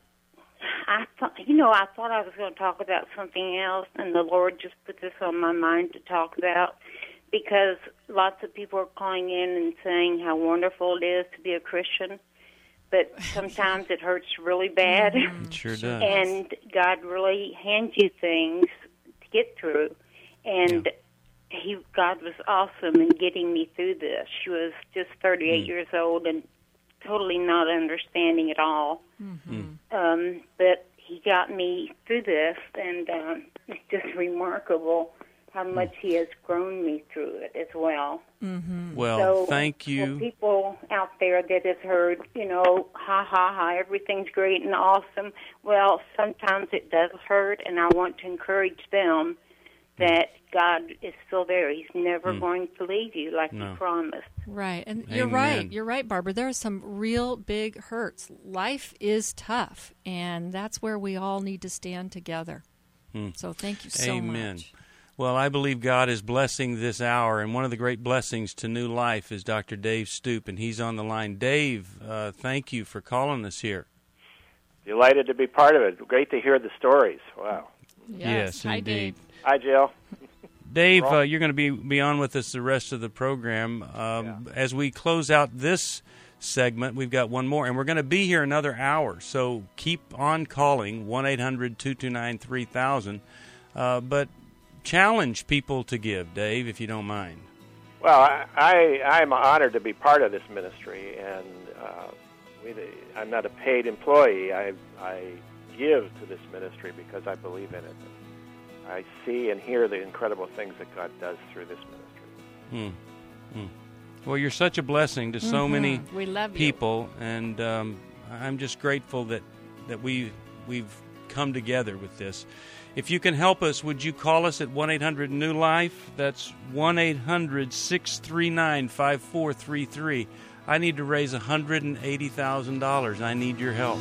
I thought, you know, I thought I was going to talk about something else, and the Lord just put this on my mind to talk about, because lots of people are calling in and saying how wonderful it is to be a Christian, but sometimes it hurts really bad. It sure does. And God really hands you things to get through. And he, God was awesome in getting me through this. She was just thirty-eight mm. years old and totally not understanding at all. Mm-hmm. Um, but he got me through this, and um, it's just remarkable how much mm. he has grown me through it as well. Mm-hmm. Well, so, thank you. For people out there that have heard, you know, ha, ha, ha, everything's great and awesome. Well, sometimes it does hurt, and I want to encourage them that God is still there. He's never mm. going to leave you like no. he promised. Right. And Amen. You're right. You're right, Barbara. There are some real big hurts. Life is tough, and that's where we all need to stand together. Mm. So thank you so Amen. much. Well, I believe God is blessing this hour, and one of the great blessings to New Life is Doctor Dave Stoop, and he's on the line. Dave, uh, thank you for calling us here. Delighted to be part of it. Great to hear the stories. Wow. Yes, yes Hi, indeed. Dave. Hi, Jill. Dave, uh, you're going to be, be on with us the rest of the program. Um, yeah. As we close out this segment, we've got one more, and we're going to be here another hour, so keep on calling, one eight hundred two two nine three thousand. Uh, but challenge people to give, Dave, if you don't mind. Well, I, I, I'm honored to be part of this ministry, and uh, we, I'm not a paid employee. I, I give to this ministry because I believe in it. I see and hear the incredible things that God does through this ministry. Hmm. Hmm. Well, you're such a blessing to so mm-hmm. many we love people, and um, I'm just grateful that, that we, we've come together with this. If you can help us, would you call us at one eight hundred new life? That's one eight hundred six three nine five four three three. I need to raise one hundred eighty thousand dollars. I need your help.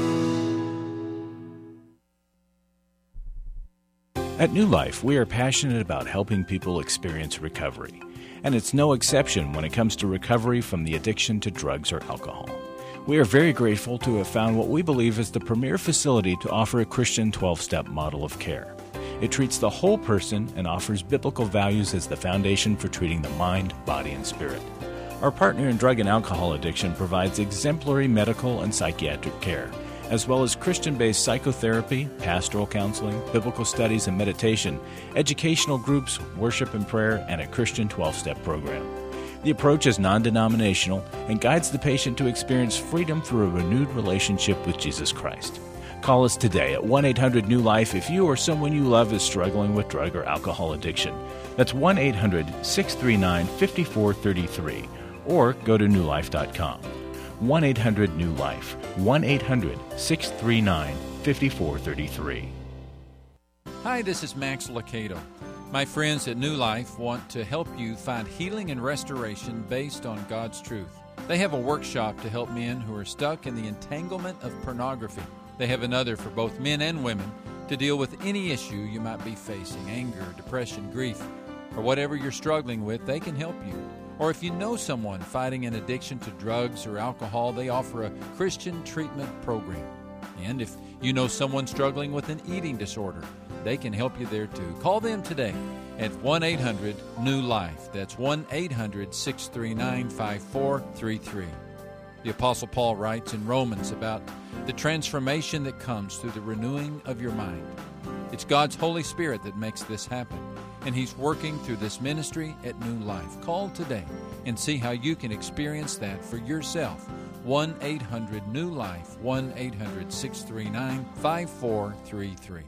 At New Life, we are passionate about helping people experience recovery. And it's no exception when it comes to recovery from the addiction to drugs or alcohol. We are very grateful to have found what we believe is the premier facility to offer a Christian twelve-step model of care. It treats the whole person and offers biblical values as the foundation for treating the mind, body, and spirit. Our partner in drug and alcohol addiction provides exemplary medical and psychiatric care, as well as Christian-based psychotherapy, pastoral counseling, biblical studies and meditation, educational groups, worship and prayer, and a Christian twelve-step program. The approach is non-denominational and guides the patient to experience freedom through a renewed relationship with Jesus Christ. Call us today at one eight hundred new life if you or someone you love is struggling with drug or alcohol addiction. That's one eight hundred six three nine five four three three, or go to new life dot com. one eight hundred new life, one eight hundred six three nine five four three three. Hi, this is Max Lucado. My friends at New Life want to help you find healing and restoration based on God's truth. They have a workshop to help men who are stuck in the entanglement of pornography. They have another for both men and women to deal with any issue you might be facing, anger, depression, grief, or whatever you're struggling with. They can help you. Or if you know someone fighting an addiction to drugs or alcohol, they offer a Christian treatment program. And if you know someone struggling with an eating disorder, they can help you there too. Call them today at one eight hundred new life. That's one eight hundred six three nine five four three three. The Apostle Paul writes in Romans about the transformation that comes through the renewing of your mind. It's God's Holy Spirit that makes this happen, and He's working through this ministry at New Life. Call today and see how you can experience that for yourself. one eight hundred new life, one eight hundred six three nine five four three three.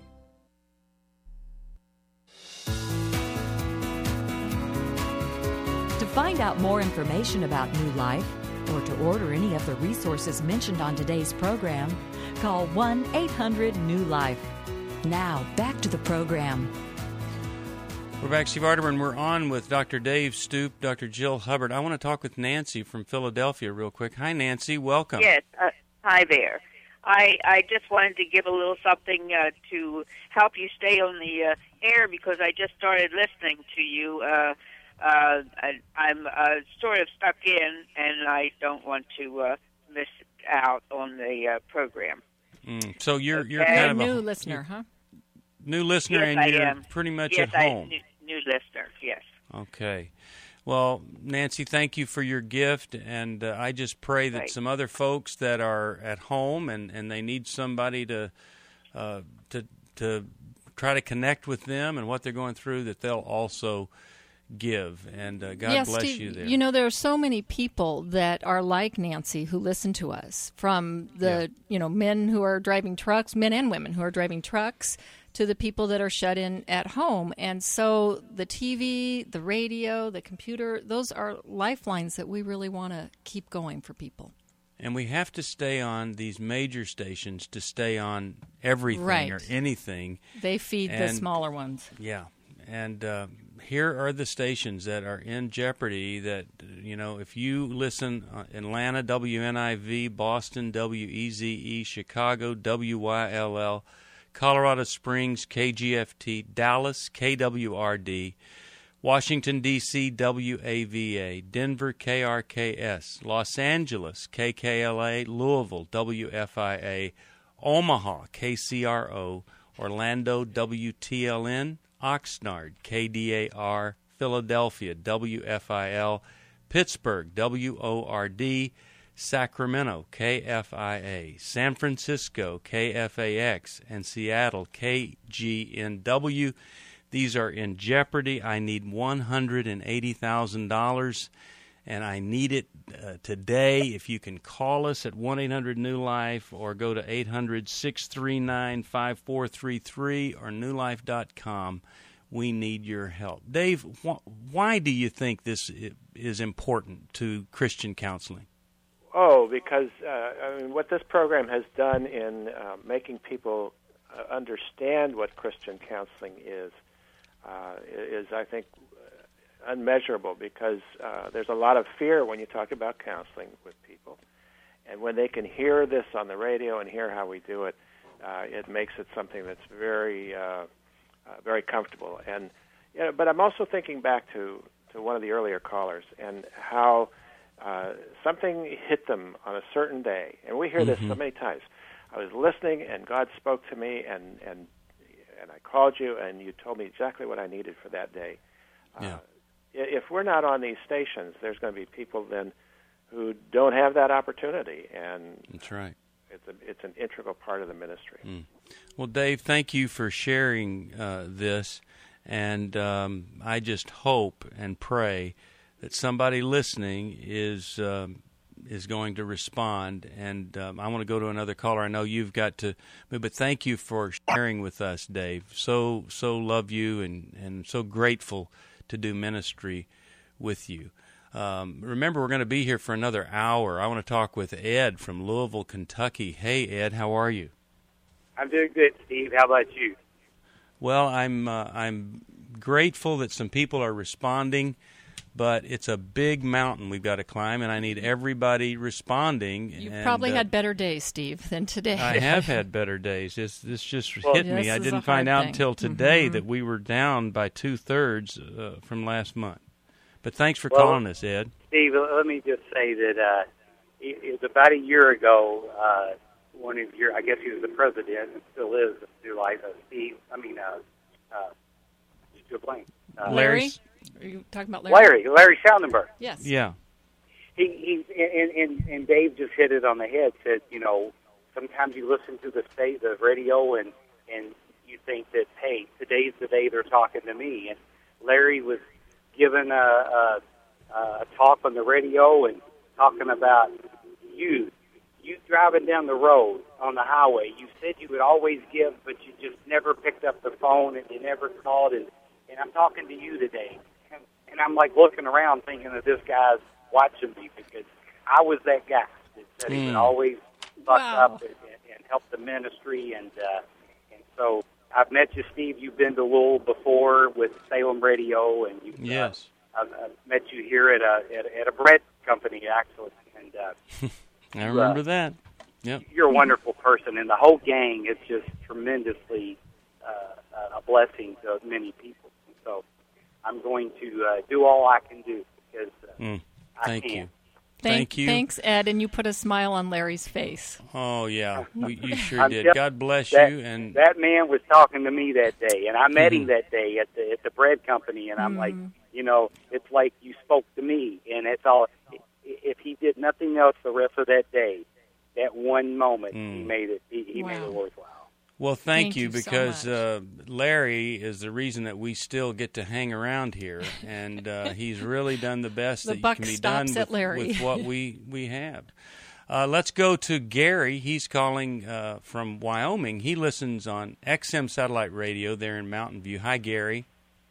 To find out more information about New Life or to order any of the resources mentioned on today's program, call one eight hundred new life. Now, back to the program. We're back, Steve Arterburn. We're on with Doctor Dave Stoop, Doctor Jill Hubbard. I want to talk with Nancy from Philadelphia real quick. Hi, Nancy. Welcome. Yes. Uh, hi there. I I just wanted to give a little something uh, to help you stay on the uh, air because I just started listening to you. Uh, uh, I, I'm uh, sort of stuck in, and I don't want to uh, miss out on the uh, program. Mm. So you're you're Okay. kind of a new a listener, huh? new listener, Yes, and I you're am. pretty much yes, at home. I, new, new listener, yes. Okay. Well, Nancy, thank you for your gift, and uh, I just pray that Right. some other folks that are at home and, and they need somebody to uh, to to try to connect with them and what they're going through, that they'll also give. And uh, God yeah, bless Steve, you there. You know, there are so many people that are like Nancy who listen to us, from the Yeah. you know men who are driving trucks, men and women who are driving trucks, to the people that are shut in at home. And so the T V, the radio, the computer, those are lifelines that we really want to keep going for people. And we have to stay on these major stations to stay on everything Right. or anything. They feed the And- smaller ones. Yeah. And uh, here are the stations that are in jeopardy that, you know, if you listen, uh, Atlanta, W N I V, Boston, W E Z E, Chicago, W Y L L, Colorado Springs, K G F T, Dallas, K W R D, Washington, D C, W A V A, Denver, K R K S, Los Angeles, K K L A, Louisville, W F I A, Omaha, K C R O, Orlando, W T L N, Oxnard, K D A R, Philadelphia, W F I L, Pittsburgh, W O R D, Sacramento, K F I A, San Francisco, K F A X, and Seattle, K G N W. These are in jeopardy. I need one hundred eighty thousand dollars, and I need it uh, today. If you can call us at one eight hundred new life or go to eight hundred six three nine five four three three or new life dot com, we need your help. Dave, wh- why do you think this i- is important to Christian counseling? Oh, because uh, I mean, what this program has done in uh, making people uh, understand what Christian counseling is, uh, is I think unmeasurable. Because uh, there's a lot of fear when you talk about counseling with people, and when they can hear this on the radio and hear how we do it, uh, it makes it something that's very, uh, uh, very comfortable. And you know, but I'm also thinking back to to one of the earlier callers and how. Uh, something hit them on a certain day, and we hear this Mhm. so many times. I was listening, and God spoke to me, and and and I called you, and you told me exactly what I needed for that day. Yeah. Uh, if we're not on these stations, there's going to be people then who don't have that opportunity, and That's right. it's a, it's an integral part of the ministry. Mm. Well, Dave, thank you for sharing uh, this, and um, I just hope and pray that somebody listening is um, is going to respond. And um, I want to go to another caller. I know you've got to, but thank you for sharing with us, Dave. So so love you and, and so grateful to do ministry with you. Um, remember, we're going to be here for another hour. I want to talk with Ed from Louisville, Kentucky. Hey, Ed, how are you? I'm doing good, Steve. How about you? Well, I'm uh, I'm grateful that some people are responding, but it's a big mountain we've got to climb, and I need everybody responding. You and, probably uh, had better days, Steve, than today. I have had better days. This this just Well, hit this me. I is didn't a find hard out thing. until today Mhm. that we were down by two thirds uh, from last month. But thanks for Well, calling us, Ed. Steve, let me just say that uh, it, it was about a year ago. Uh, one of your, I guess he was the president, and still is of New Life. Uh, Steve, I mean, uh, uh, Joe Blaine. Uh, Larry? Are you talking about Larry? Larry, Larry Schallenberg. Yes. Yeah. he, he's and, and and Dave just hit it on the head. Said, you know, sometimes you listen to the state, the radio, and and you think that, hey, today's the day they're talking to me. And Larry was given a, a, a talk on the radio and talking about you, you driving down the road on the highway. You said you would always give, but you just never picked up the phone and you never called. And, and I'm talking to you today. And, and I'm like looking around thinking that this guy's watching me because I was that guy that said mm. he would always buck wow. up and, and, and help the ministry. And, uh, and so I've met you, Steve. You've been to Louisville before with Salem Radio. And you've, yes. Uh, I've, I've met you here at a, at, at a bread company, actually. And uh, I remember uh, that. Yep. You're a wonderful person, and the whole gang is just tremendously uh, a blessing to many people. And so I'm going to uh, do all I can do because uh, mm, I thank can. you. Thank, thank you. Thanks, Ed, and you put a smile on Larry's face. Oh, yeah, we, you sure I'm did. just, God bless that, you. And that man was talking to me that day, and I met mm-hmm. him that day at the at the bread company, and I'm mm. like, you know, it's like you spoke to me, and it's all. If he did nothing else the rest of that day, that one moment, mm. he made it. He, he wow. made it worthwhile. Well, thank, thank you, you because so uh, Larry is the reason that we still get to hang around here, and uh, he's really done the best the that buck can be stops done at with, Larry. with what we, we have. Uh, let's go to Gary. He's calling uh, from Wyoming. He listens on X M Satellite Radio there in Mountain View. Hi, Gary.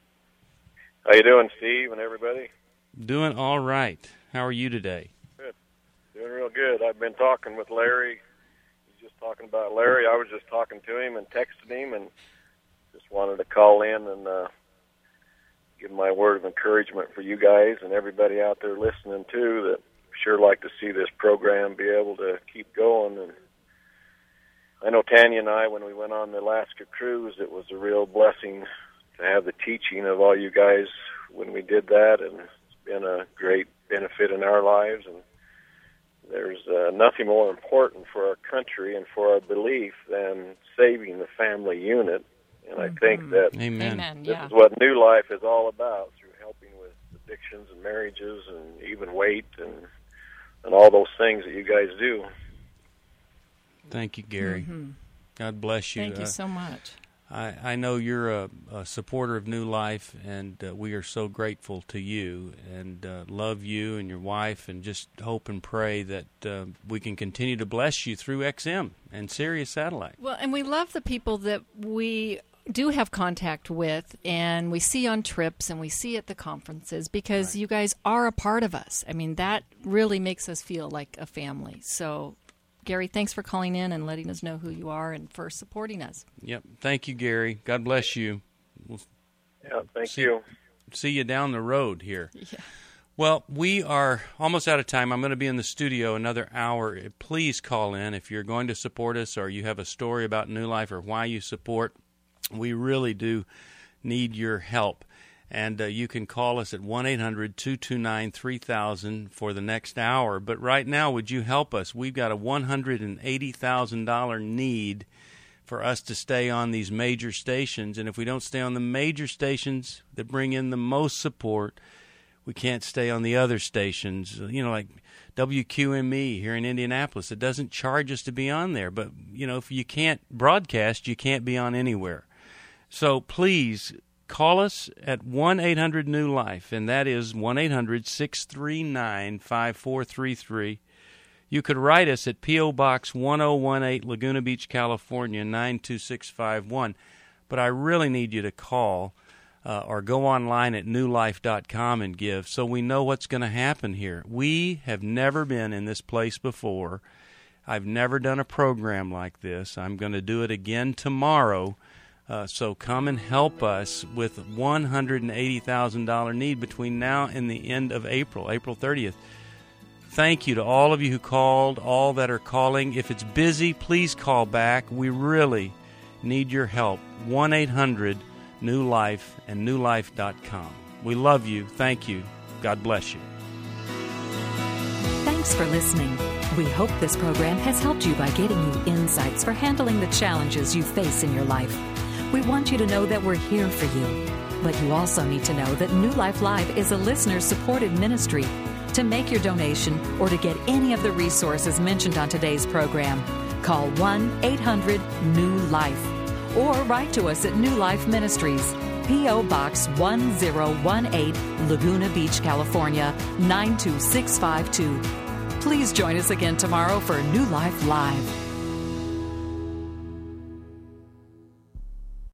How you doing, Steve, and everybody? Doing all right. How are you today? Good. Doing real good. I've been talking with Larry. He's just talking about Larry. I was just talking to him and texting him, and just wanted to call in and uh, give my word of encouragement for you guys and everybody out there listening, too, that sure like to see this program be able to keep going. And I know Tanya and I, when we went on the Alaska cruise, it was a real blessing to have the teaching of all you guys when we did that, and it's been a great benefit in our lives. And there's uh, nothing more important for our country and for our belief than saving the family unit. And I mm-hmm. think that Amen. Amen. this Yeah. is what New Life is all about, through helping with addictions and marriages and even weight and and all those things that you guys do. Thank you, Gary. Mm-hmm. God bless you. Thank you uh, so much. I, I know you're a, a supporter of New Life, and uh, we are so grateful to you and uh, love you and your wife, and just hope and pray that uh, we can continue to bless you through X M and Sirius Satellite. Well, and we love the people that we do have contact with, and we see on trips and we see at the conferences, because right. you guys are a part of us. I mean, that really makes us feel like a family. So, Gary, thanks for calling in and letting us know who you are and for supporting us. Yep. Thank you, Gary. God bless you. We'll yeah, thank see, you. See you down the road here. Yeah. Well, we are almost out of time. I'm going to be in the studio another hour. Please call in if you're going to support us, or you have a story about New Life or why you support. We really do need your help. And uh, you can call us at one eight hundred two two nine three thousand for the next hour. But right now, would you help us? We've got a one hundred eighty thousand dollars need for us to stay on these major stations. And if we don't stay on the major stations that bring in the most support, we can't stay on the other stations. You know, like W Q M E here in Indianapolis. It doesn't charge us to be on there. But, you know, if you can't broadcast, you can't be on anywhere. So please call us at one eight hundred new life, and that is one eight hundred six three nine five four three three. You could write us at P O. Box one oh one eight, Laguna Beach, California, nine two six five one. But I really need you to call uh, or go online at new life dot com and give, so we know what's going to happen here. We have never been in this place before. I've never done a program like this. I'm going to do it again tomorrow. Uh, so come and help us with one hundred eighty thousand dollars need between now and the end of April, April thirtieth. Thank you to all of you who called, all that are calling. If it's busy, please call back. We really need your help. one eight hundred new life and new life dot com. We love you. Thank you. God bless you. Thanks for listening. We hope this program has helped you by getting you insights for handling the challenges you face in your life. We want you to know that we're here for you. But you also need to know that New Life Live is a listener-supported ministry. To make your donation or to get any of the resources mentioned on today's program, call one eight hundred new life or write to us at New Life Ministries, P O. Box one zero one eight, Laguna Beach, California, nine two six five two. Please join us again tomorrow for New Life Live.